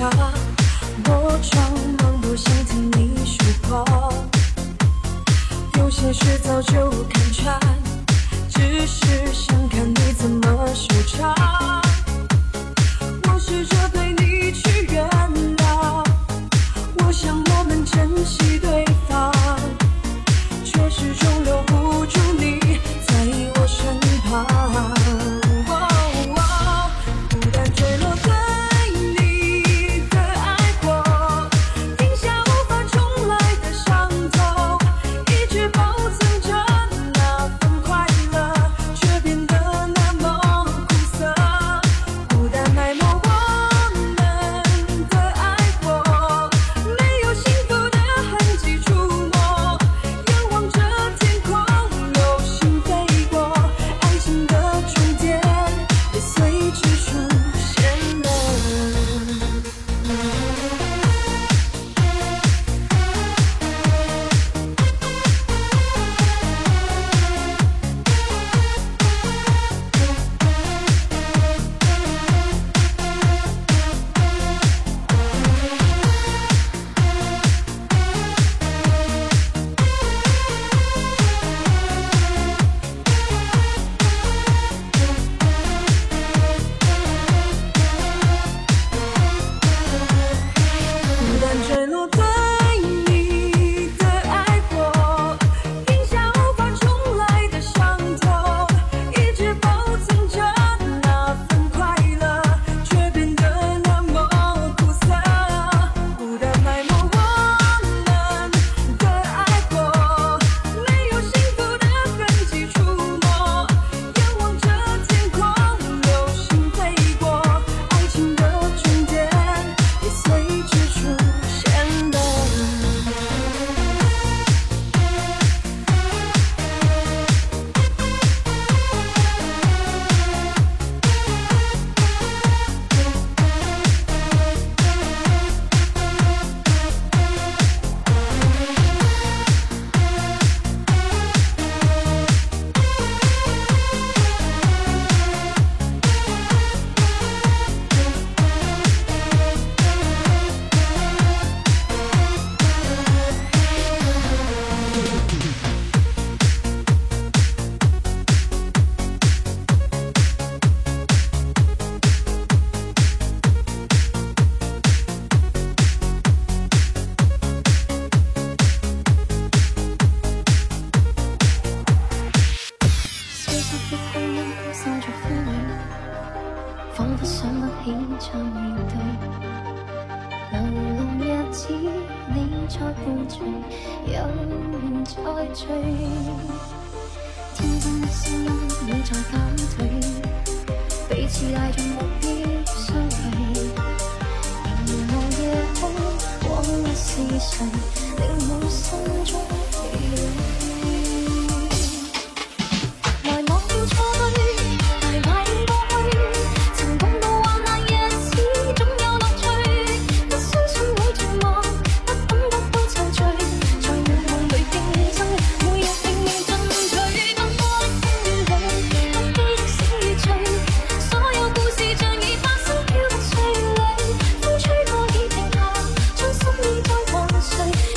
茶，我装忙不想听你说破，有些事早就看穿，只是想看你怎么收场。我试着陪你去原谅，我想我们珍惜对方，却始终留不住你在我身旁。孤单坠落对你的爱过，停下无法重来的伤痛，一直保存着那份快乐，却变得那么苦涩。孤单埋没我们的爱过，没有幸福的痕迹触摸，仰望着天空，流星飞过，爱情的终点也随之出现了。孤单坠落对你的爱过，停下无法重来的伤痛，一直保存着那份快乐，却变得那么苦涩。孤单埋没我们的爱过，没有幸福的痕迹触摸，仰望着天空，流星飞过，爱情的终点也随之出现了。 消失的光陰散着風雨，彷彿想不起再面對。流浪日子，你在伴隨，有緣再聚。天空的聲音，你在反對，彼此帶着目標相距。凝望夜空，往日是誰，令我心中疲累。來忘掉錯對，大懷念過去，曾共度患難日子，總有樂趣。不相信會絕望，不懂得多躊躇，在夢裡競爭，每日拼命進取。奔波的風雨裏，不羈的醒與醉，所有故事像已發生，飄得碎裏。風吹過已停下，將心意再還誰？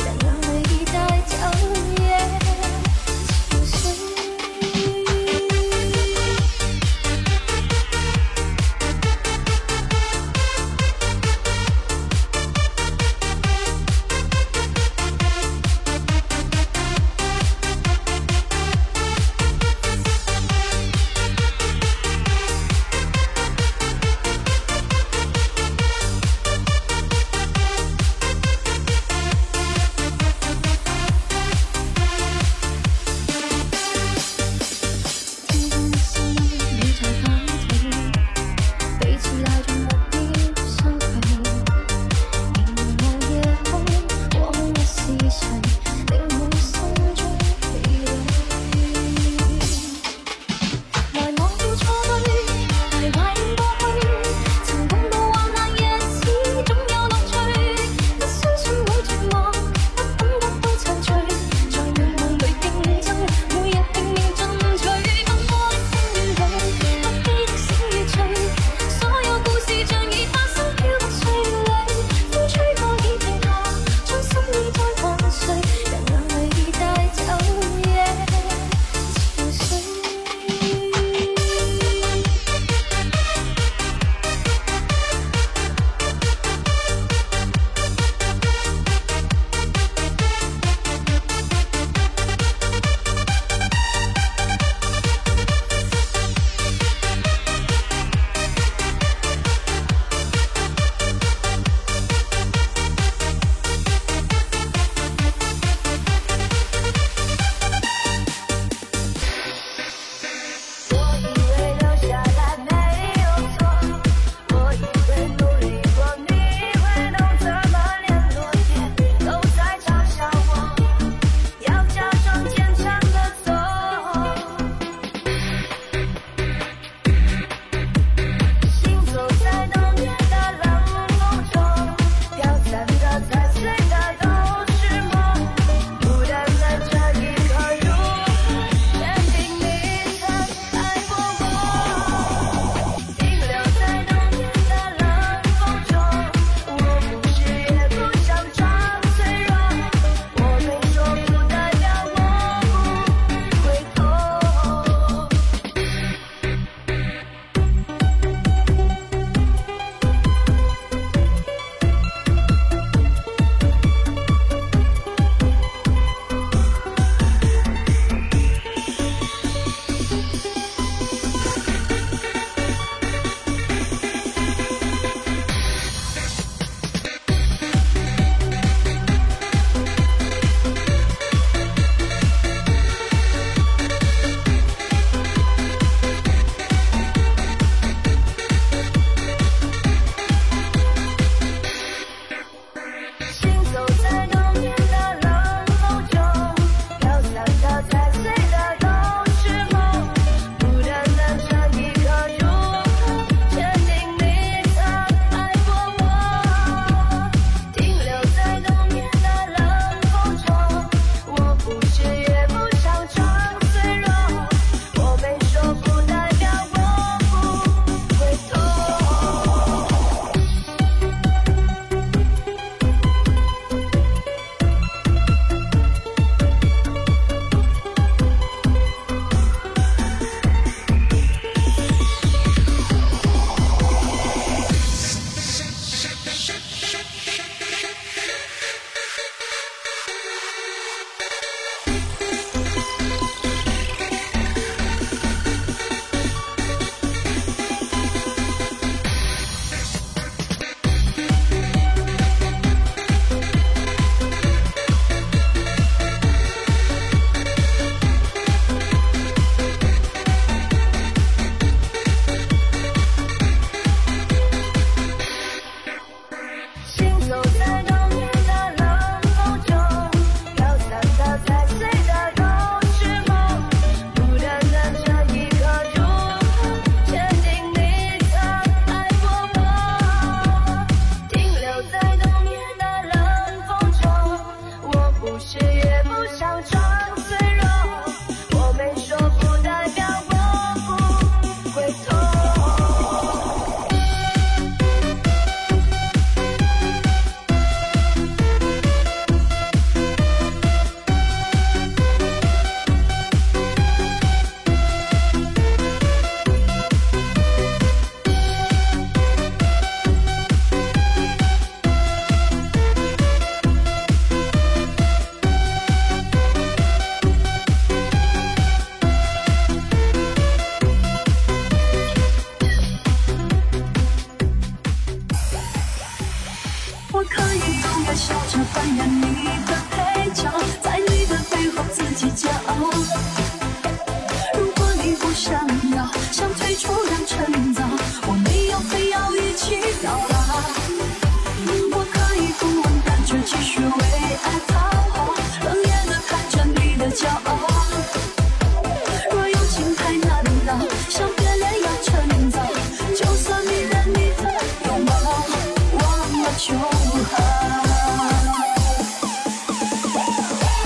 笑着扮演你的配角，在你的背后自己骄傲。如果你不想要，想退出让趁早，我没有非要一起到老。我可以不问，但却继续为爱跑，冷眼地看着你的骄傲。若有情太难熬，想别恋要趁早，就算迷人你的拥抱，忘了就好。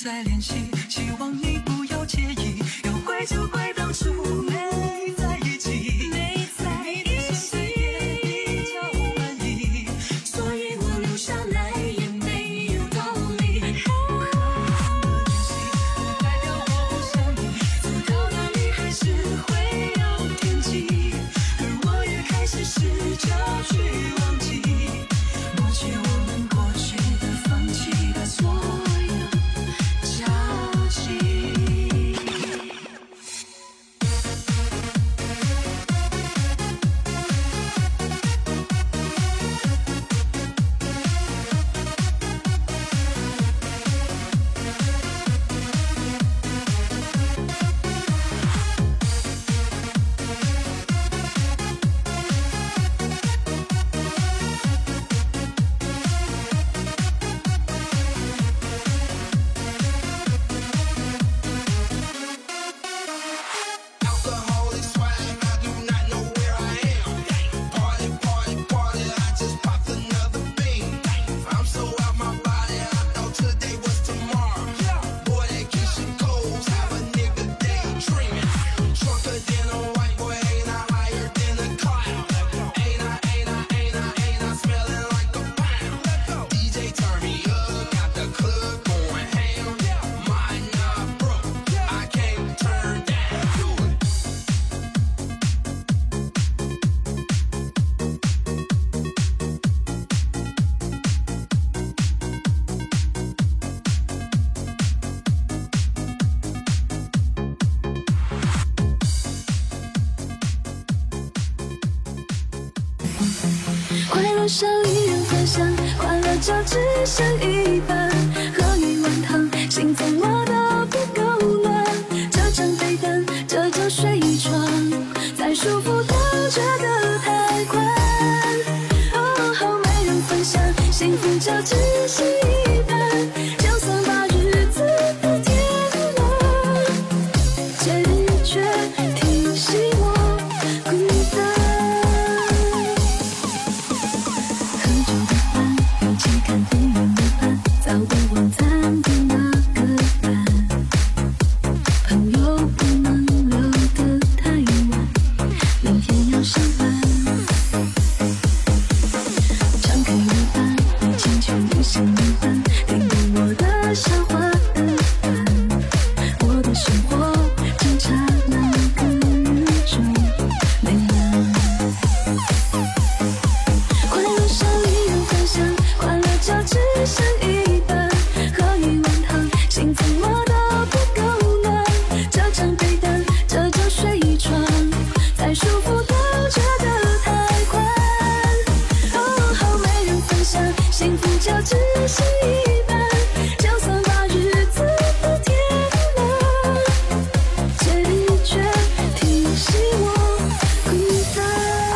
再联系，希望你不要介意，要回就回当初没在一起，没在一起比较满意，所以我留下来也没有道理。联系不代表我不想你，走到哪里还是会有惦记，而我也开始试着去忘记，抹去我们过去的、放弃的所有交集。 Alcoholic swag, I do not know where I am. Party, party, party, I just popped another bean. I'm so out my body, I thought today was tomorrow. Boy, that Keisha Coles have a nigga daydreaming. Drunker than a white boy, ain't I higher than a cloud? Ain't I smelling like a pound? DJ turn me up, got the club going ham. Mine not broke, I can't turn down. Do it. 快乐少一人分享，欢乐就只剩一半。喝一碗汤，心怎么都不够暖。这张被单，这张睡床，再舒服都觉得太宽。哦，好没人分享，幸福就只是一半。就算把日子都填了，却提醒我孤单。喝酒的伴，一起看电影的伴，早点晚餐的那个伴，朋友不能留得太晚，明天要上班。唱 K 的伴，一起去旅行的伴，听懂我的笑话的伴，我的生活只差那个宇宙没了。快乐少一人分享，欢乐就只剩一半。喝一碗汤，心怎么都不够暖。这张被单，这张睡床，再舒服都觉得太宽。哦，好没人分享，幸福就只是一半。就算把日子都填了，却提醒我孤单。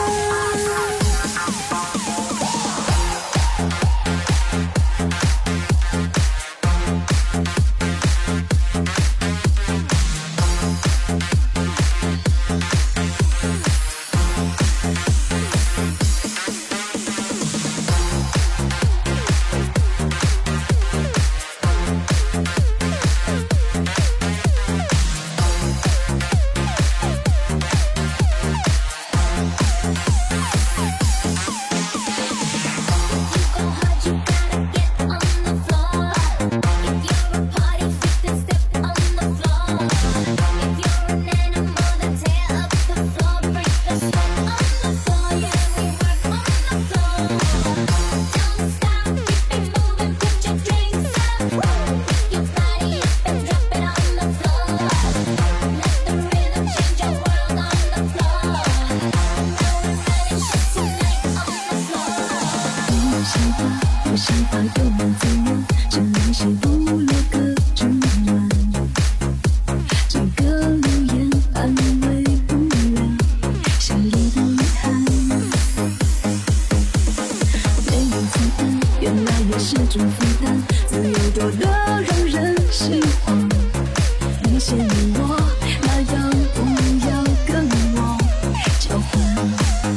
有想法又能怎样？只能是部落格取暖。这个留言安慰不了心里的遗憾。没有负担，原来也是种负担。自由多得让人心慌。你嫌你我，那要不要跟我交换？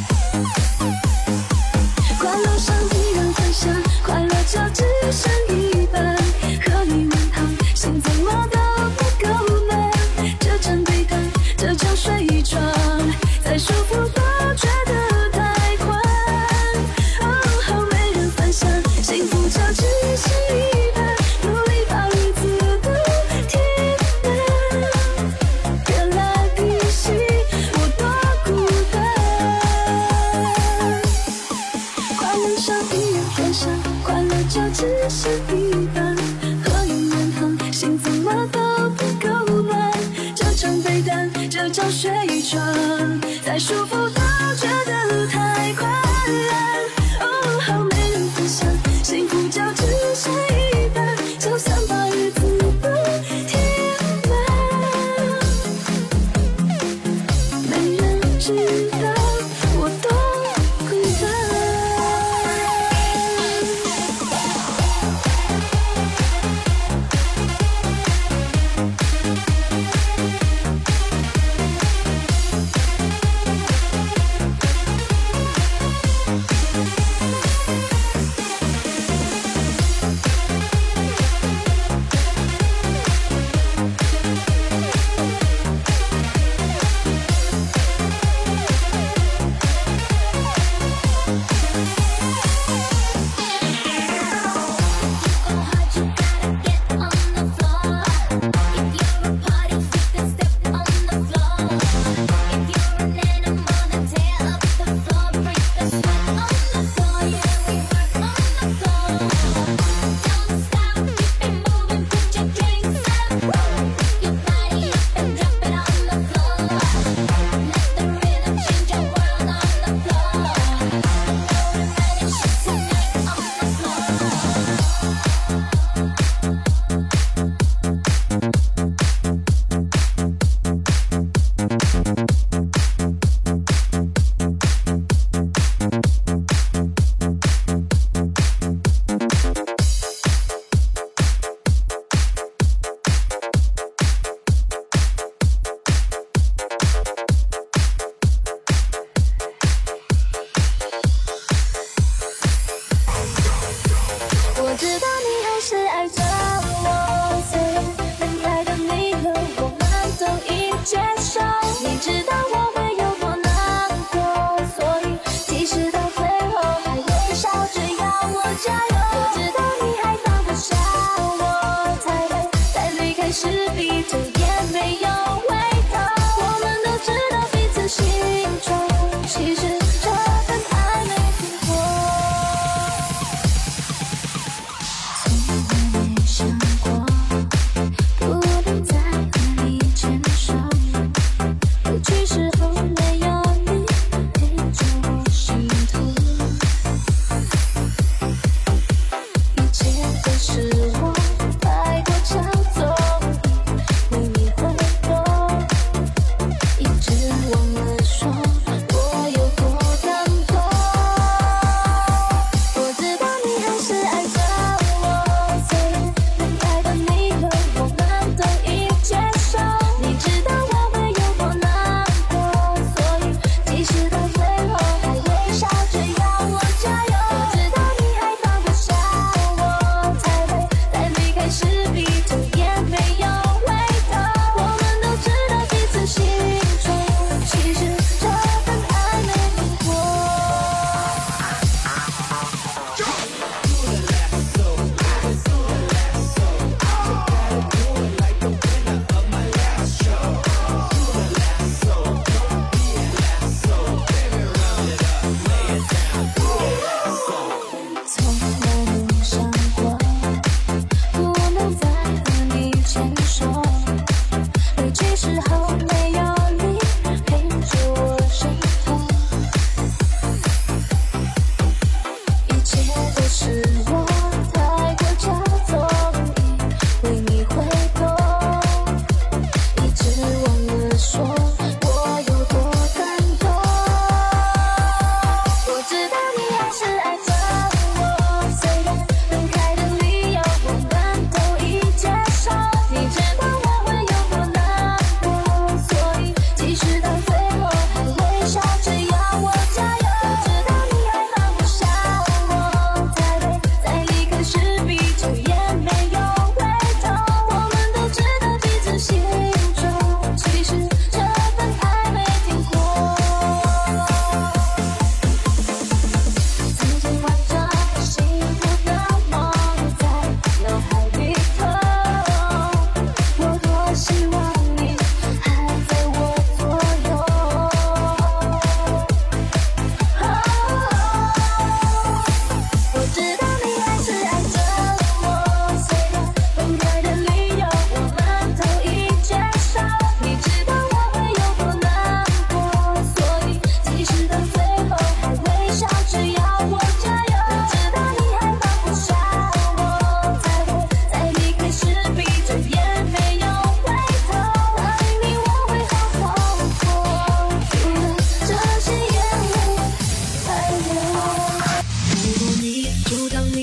快乐上一人分享，快乐就只剩一半。喝一碗汤，心把人生一人分享，快乐就只是一半。合影满堂，心怎么都不够暖。这场背单，这场水船，再舒服都觉得太快。哦，好没人分享，幸福就只剩一半，就算把日子都填满，没人知道我多孤单。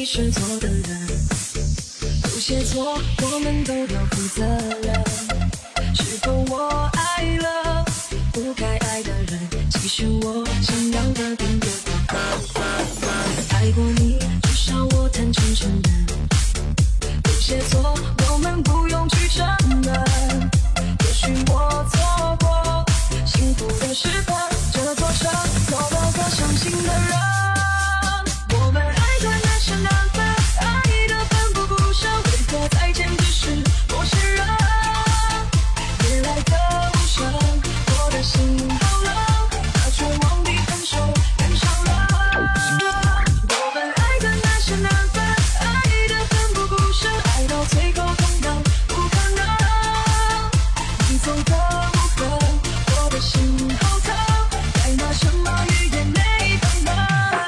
是错的人，有些错我们都要负责任。是否我爱了不该爱的人？其实我想要的并不多。爱过你，至少我坦诚承认，有些错我们不用去承认。也许我错过幸福的时刻，这座城多了个伤心的人。我们爱的难舍难分，爱的奋不顾身，为何再见只是陌生人？夜来的无声，我的心好冷，那绝望的分手更伤人。我们爱的难舍难分，爱的奋不顾身，爱到最后痛到不可能。你走的无痕，我的心好疼，该拿什么语言没可能。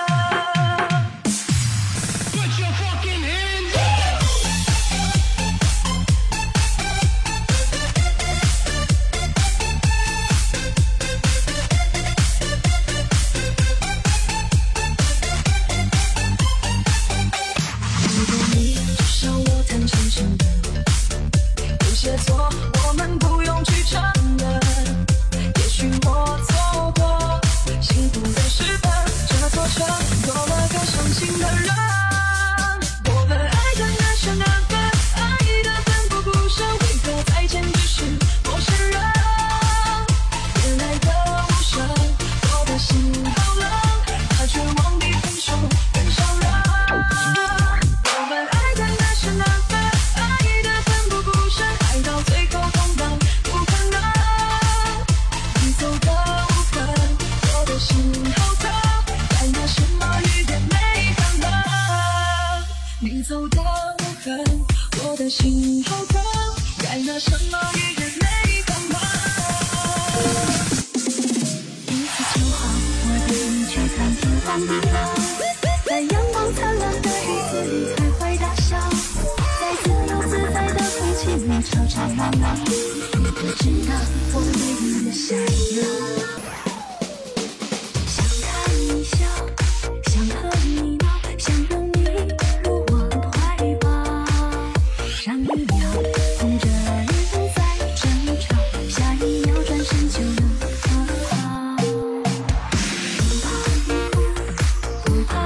Put your fucking hands up! 如果你至少我坦诚承认，有些错我们不用去承认。也许我错过幸福的时分，这座城多了个伤心的人。我们爱的难舍难分，爱的奋不顾身，为何再见只是陌生人？夜来的无声，我的心好冷，那绝望的分手更伤人。我们爱的难舍难分，爱的奋不顾身，爱到最后痛到不可能。你走的无痕，我的心好疼，该拿什么语言没可能。你走的无痕，我的心好疼，该拿什么语言没可能。 一次就好，我带你去看天荒地老，在阳光灿烂的日子里才会大笑，在自由自在的空气里吵吵闹闹。你不知道我对你的想要，想看你笑，想和你闹，想拥你入我的怀抱，上一秒哄着人在争吵，下一秒转身就能和好。不怕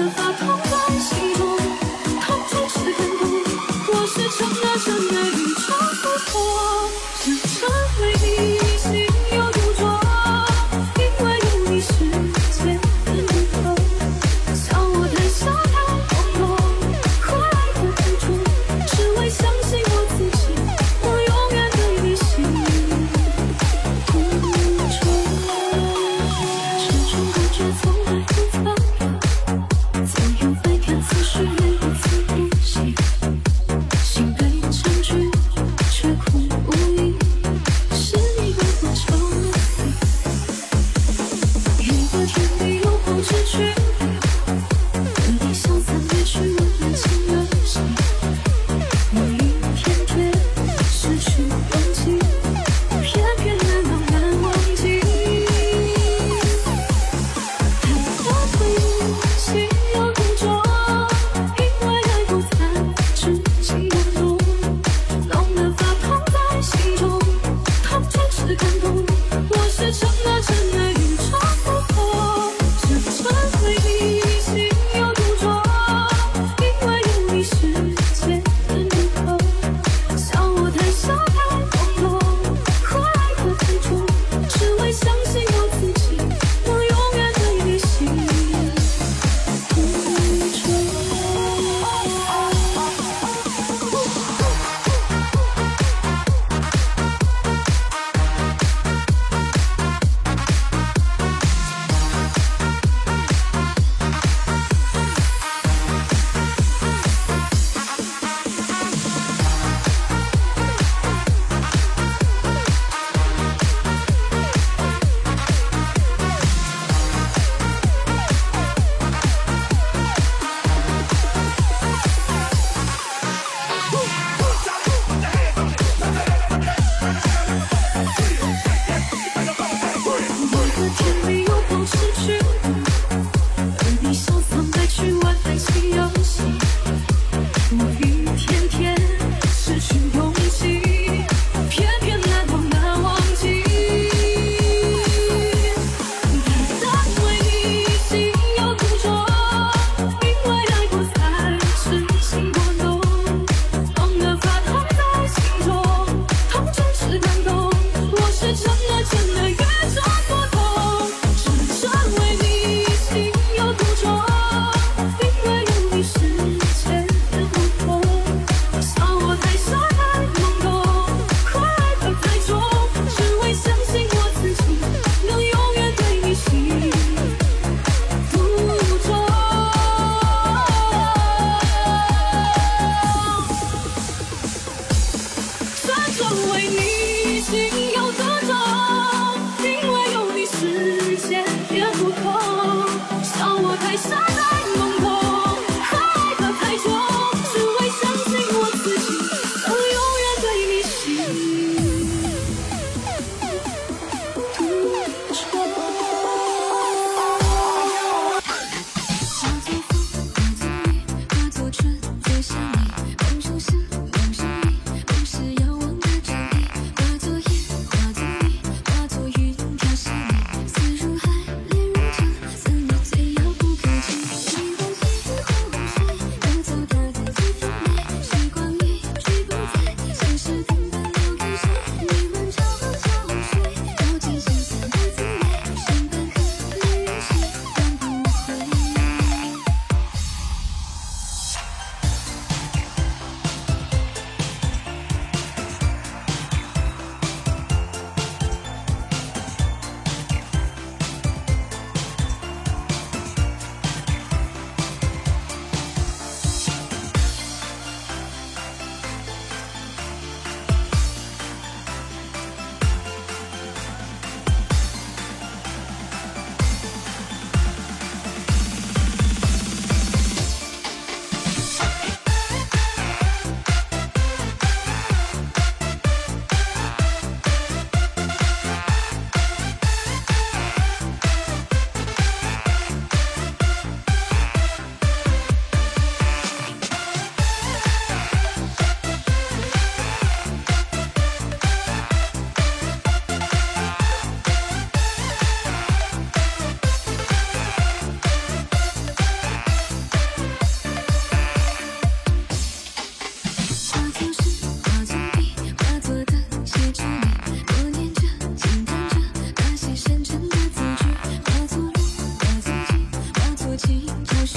办法痛在心中，痛才是感动。我是真的真的一场不破，是真为你心有独钟，因为有你世界的尽头。向我台下太光荣，快乐无助，只为相信我自己，我永远对你心无衷。始终感觉从来不曾有，自由飞。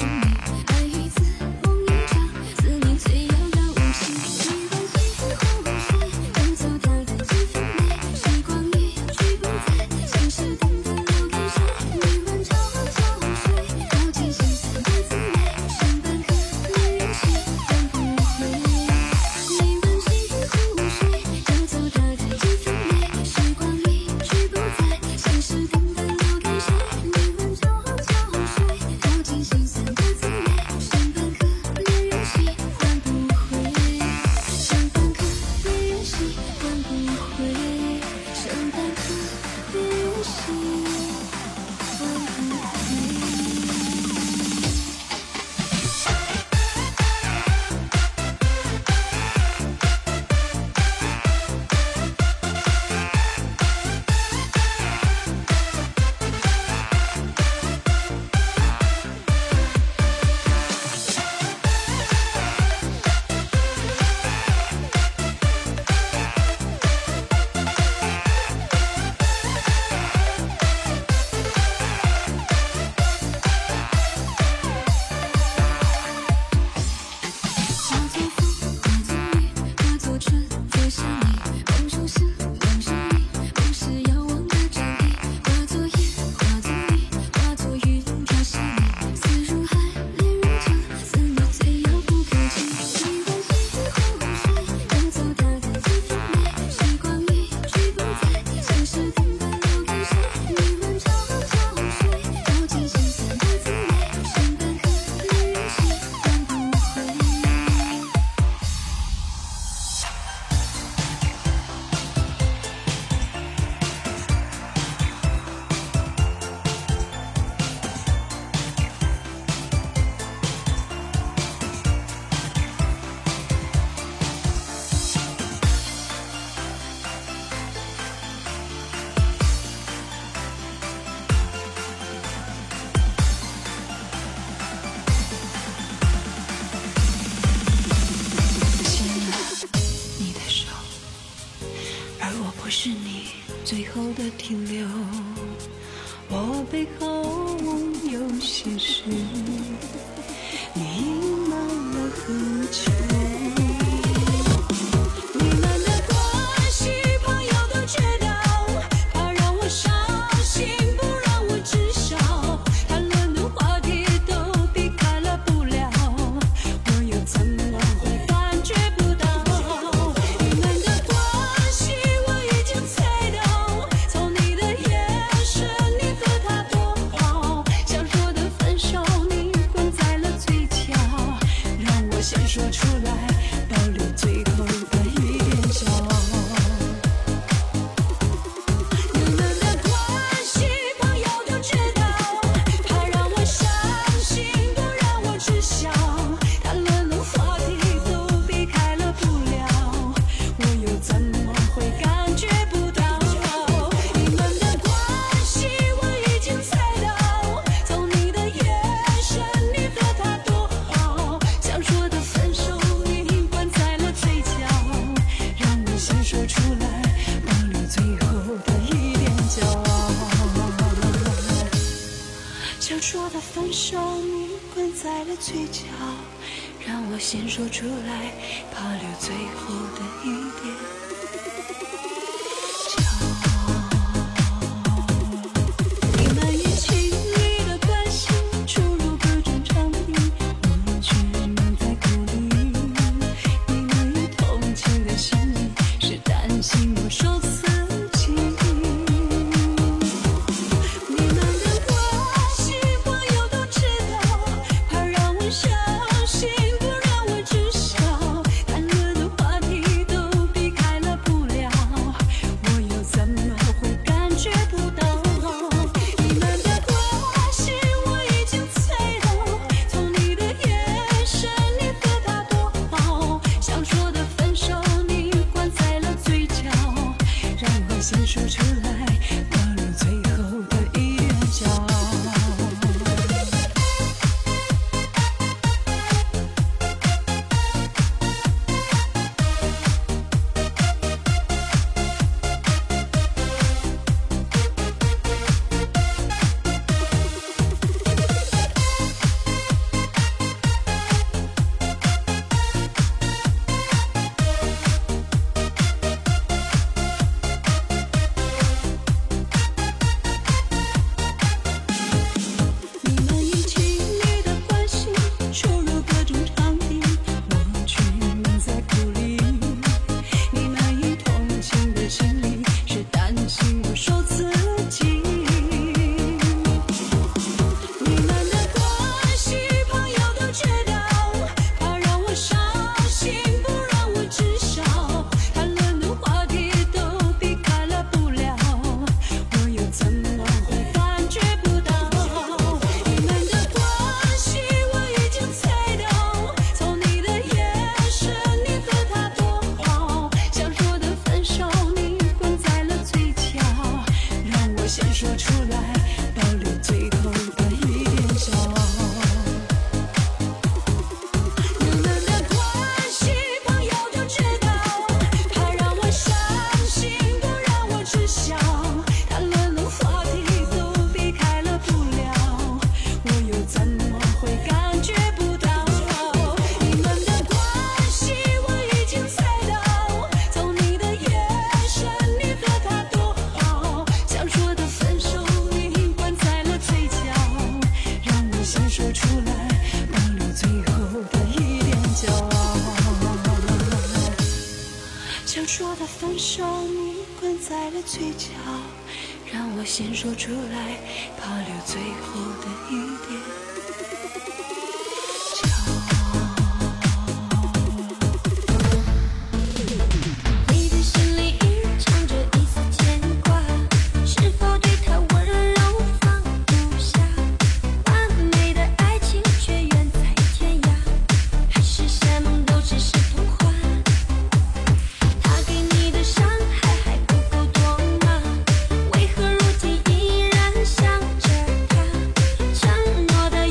最后的停留，我背后有些事，你隐瞒了很久。你们的关系，朋友都知道，怕让我伤心，不让我知晓，谈论的话题都避开了不了，我又怎么会感觉不到？你们的关系我已经猜到，从你的眼神，你和他多好，想说的分手你关在了嘴角，让我先说出来，保留最后的一点骄傲。你们的关系，朋友都知道，怕让我伤心，不让我知晓，谈论的话题都避开了不了，我又怎么会感觉不到？你们的关系我已经猜到，从你的眼神，你和他多好，想说的分手你关在了嘴角，让我先说出来，保留最后的一点骄傲。想说的分手你关在了嘴角，让我先说出来，保留最后的一点骄傲。你们以情侣的关系出入各种场地，我却在鼓励。你们以同情的心理，是担心我受刺激。你们的关系，朋友都知道，怕让我伤心，不让我知晓，谈论的话题都避开了说的分手，你吻在了嘴角，让我先说出来，保留最后的一点骄傲。你的心里隐藏着一丝牵挂，是否对他温柔放不下？完美的爱情却远在天涯，还是什么都只是童话？他给你的伤害还不够多吗？为何如今依然想着他？承诺的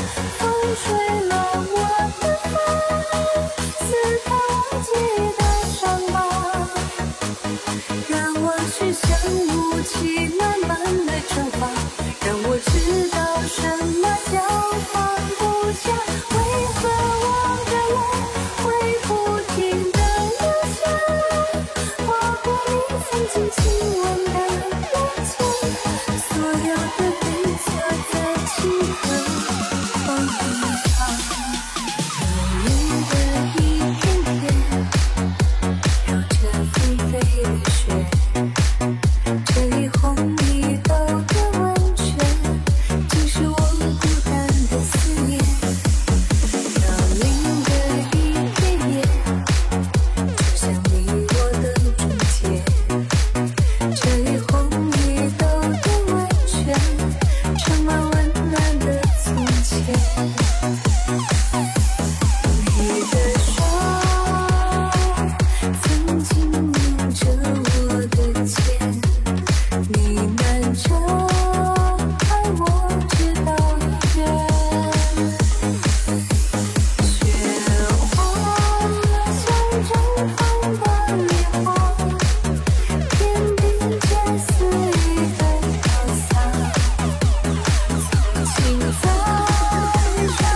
风吹了我的发，撕开忘记的伤疤，让我去像雾气慢慢的蒸发，让我知道什么叫放不下。为何我的泪会不停的流下，划过你曾经亲吻的脸颊，所有的悲擦在清河荒一场，流云的一片片，绕着纷飞的雪，这里红一豆的温泉，竟是我孤单的思念。飘零的一片叶，就像你我的终结，这里红一豆的温泉，充满温暖的从前。你的手曾经拧着我的肩，你瞒着爱我直到远，雪花像绽放的烈火，天地间肆意的飘洒，从今在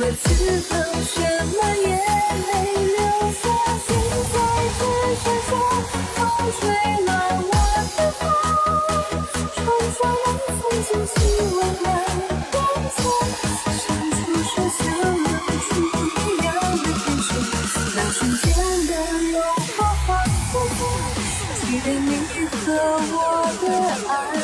为此刻血满眼泪流下，现在只剩下风吹乱我的发，穿上了曾经希望的光彩，伸出手想拿出一样的天使，那瞬间的诱惑放不开，期待你和我的爱。